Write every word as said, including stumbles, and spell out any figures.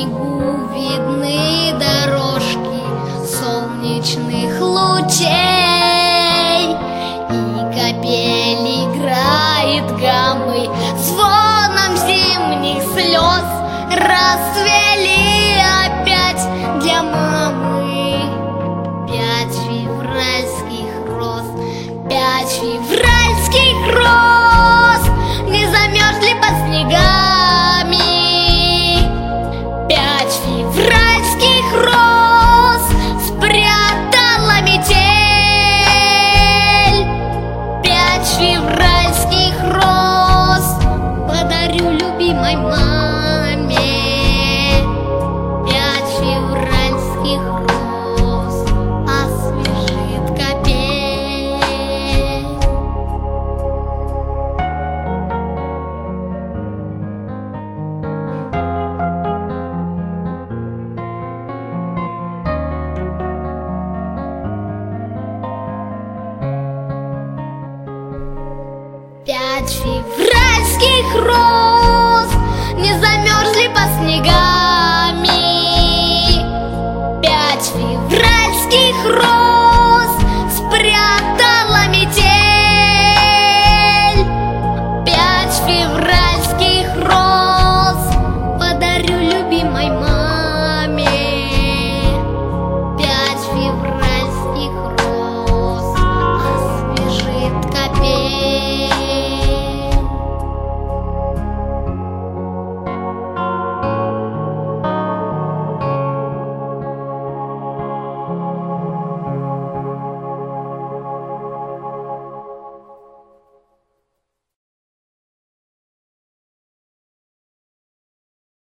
снегу видны дорожки солнечных лучей, и капель играет гаммой, звоном зимних слез. Расцвели опять для мамы пять февральских роз, пять февральских роз не замерзли под снегами. Пять февральских роз спрятала метель. Пять февральских роз подарю любимой маме. Пять февральских роз освежит капель. Пять февральских роз